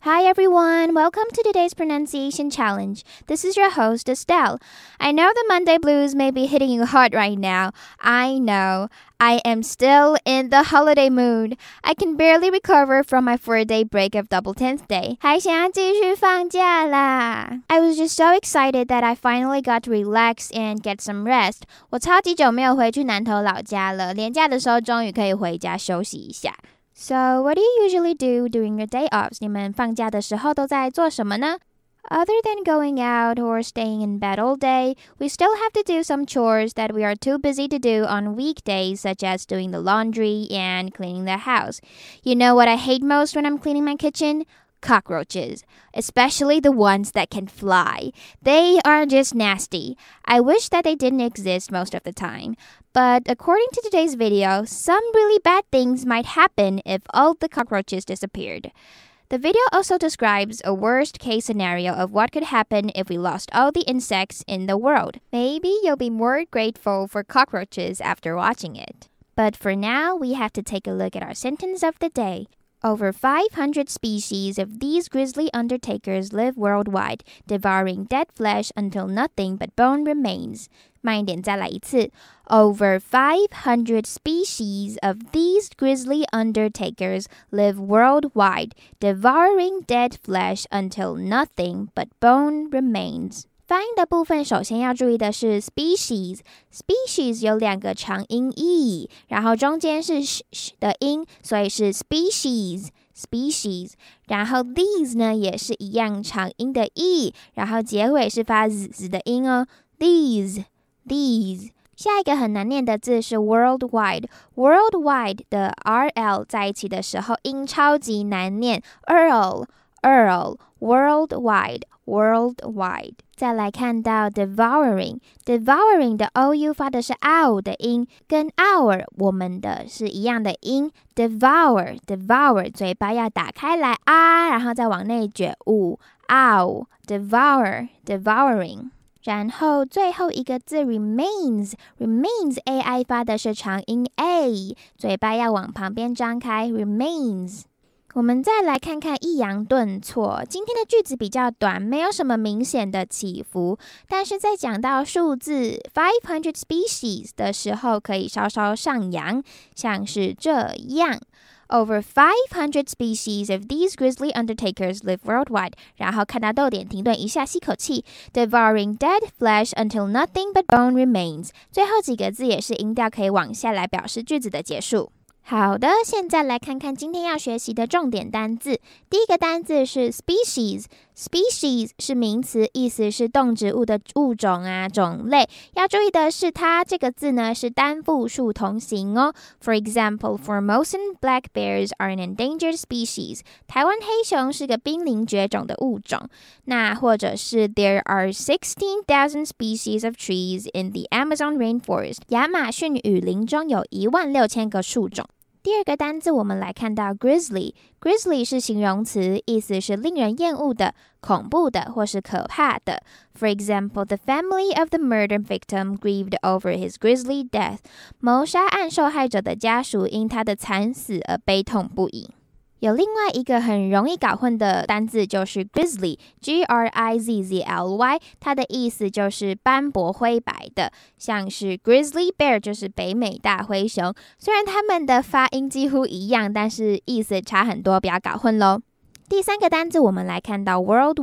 Hi everyone, welcome to today's pronunciation challenge. This is your host Estelle. I know the Monday blues may be hitting you hard right now. I know. I am still in the holiday mood. I can barely recover from my 4-day break of Double 10th Day. 还想要继续放假啦 I was just so excited that I finally got to relax and get some rest. 我超级久没有回去南投老家了，连假的时候终于可以回家休息一下。So, what do you usually do during your day offs? 你们放假的时候都在做什么呢？ Other than going out or staying in bed all day, we still have to do some chores that we are too busy to do on weekdays, such as doing the laundry and cleaning the house. You know what I hate most when I'm cleaning my kitchen? Cockroaches, especially the ones that can fly. They are just nasty. I wish that they didn't exist most of the time. But according to today's video, some really bad things might happen if all the cockroaches disappeared. The video also describes a worst-case scenario of what could happen if we lost all the insects in the world. Maybe you'll be more grateful for cockroaches after watching it. But for now, we have to take a look at our sentence of the day. Over 500 species of these grisly undertakers live worldwide, devouring dead flesh until nothing but bone remains. 慢一点，再来一次。Over 500 species of these grisly undertakers live worldwide, devouring dead flesh until nothing but bone remains. 发音的部分首先要注意的是 species 有两个长音 e， 然后中间是 sh 的音，所以是 species， 然后 these 呢也是一样长音的 e， 然后结尾是发 z 的音哦， these。下一个很难念的字是 worldwide 的 rl 在一起的时候音超级难念 worldwide。再来看到 devouring 的 ou 发的是 ow 的音，跟 our 我们的是一样的音 devour 嘴巴要打开来啊，然后再往内卷ow devouring。然后最后一个字 remains ai 发的是长音 a， 嘴巴要往旁边张开 remains。我们再来看看抑扬顿挫。今天的句子比较短，没有什么明显的起伏，但是在讲到数字500 species 的时候，可以稍稍上扬，像是这样。Over 500 species of these grisly undertakers live worldwide. 然后看到逗点停顿一下，吸口气 devouring dead flesh until nothing but bone remains. 最后几个字也是音调可以往下来表示句子的结束。好的，现在来看看今天要学习的重点单字。第一个单字是 species 是名词，意思是动植物的物种啊、种类。要注意的是，它这个字呢是单复数同形哦。For example, Formosan black bears are an endangered species. 台湾黑熊是个濒临绝种的物种。那或者是 There are 16,000 species of trees in the Amazon rainforest. 亚马逊雨林中有16000个树种。第二个单字我们来看到 grizzly 是形容词，意思是令人厌恶的、恐怖的或是可怕的。For example, the family of the murder victim grieved over his grisly death. 谋杀案受害者的家属因他的惨死而悲痛不已。有另外一个很容易搞混的单字就是 grizzly G-R-I-Z-Z-L-Y 它的意思就是斑驳灰白的，像是 grizzly bear 就是北美大灰熊，虽然它们的发音几乎一样，但是意思差很多，不要搞混咯。第三个单字我们来看到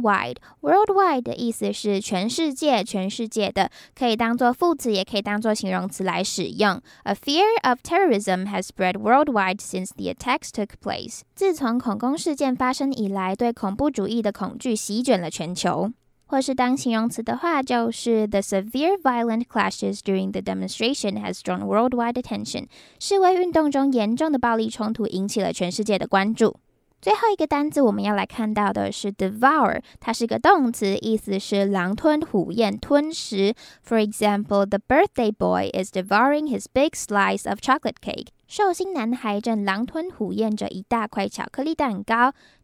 worldwide 的意思是全世界的，可以当作副词也可以当作形容词来使用。A fear of terrorism has spread worldwide since the attacks took place. 自从恐攻事件发生以来，对恐怖主义的恐惧席卷了全球。或是当形容词的话，就是 The severe violent clashes during the demonstration has drawn worldwide attention. 示威运动中严重的暴力冲突引起了全世界的关注。最后一个单字我们要来看到的是 devour 它是个动词，意思是狼吞虎咽、吞食。For example, the birthday boy is devouring his big slice of chocolate cake. 寿星男孩正狼吞虎咽着一大块巧克力蛋糕。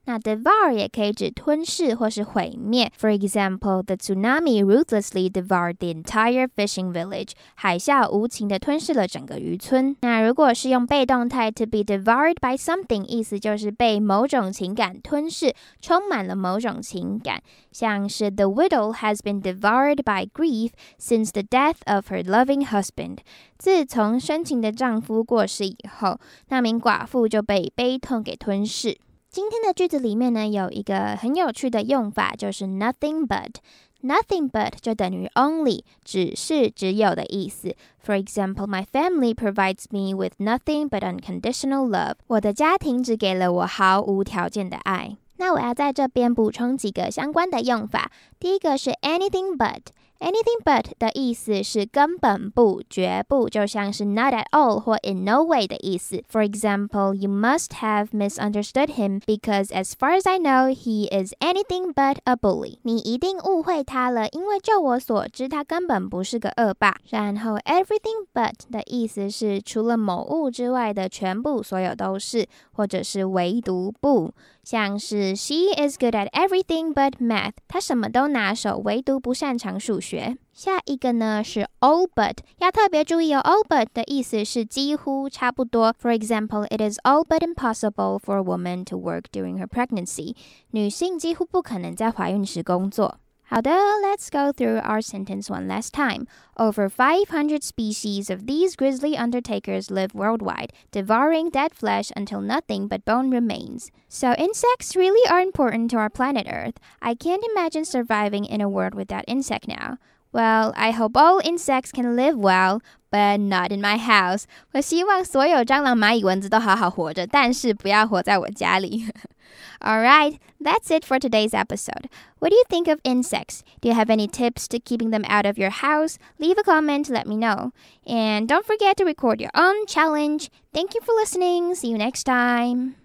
那 devour 也可以指吞噬或是毁灭。For example, the tsunami ruthlessly devoured the entire fishing village. 海啸无情地吞噬了整个渔村。那如果是用被动态 to be devoured by something， 意思就是被某种情感吞噬，充满了某种情感。像是 The widow has been devoured by grief since the death of her loving husband. 自从深情的丈夫过世以后，那名寡妇就被悲痛给吞噬。今天的句子里面呢，有一个很有趣的用法，就是 nothing but。Nothing but 就等于 only， 只是只有的意思。For example, my family provides me with nothing but unconditional love. 我的家庭只给了我毫无条件的爱。那我要在这边补充几个相关的用法。第一个是 anything but。Anything but 的意思是根本不、绝不，就像是 not at all 或 in no way 的意思。For example, you must have misunderstood him because as far as I know, he is anything but a bully. 你一定误会他了，因为就我所知，他根本不是个恶霸。然后 everything but 的意思是除了某物之外的全部，所有都是，或者是唯独不。像是 She is good at everything but math. 她什么都拿手，唯独不擅长数学。下一个呢是 all but， 要特别注意哦。all but 的意思是几乎、差不多。For example, it is all but impossible for a woman to work during her pregnancy. 女性几乎不可能在怀孕时工作。好的 let's go through our sentence one last time. Over 500 species of these grizzly undertakers live worldwide, devouring dead flesh until nothing but bone remains. So insects really are important to our planet Earth. I can't imagine surviving in a world without insect now. Well, I hope all insects can live well, but not in my house. 我希望所有蟑螂、蚂蚁、蚊子都好好活着，但是不要活在我家里。Alright, that's it for today's episode. What do you think of insects? Do you have any tips to keeping them out of your house? Leave a comment to let me know. And don't forget to record your own challenge. Thank you for listening. See you next time.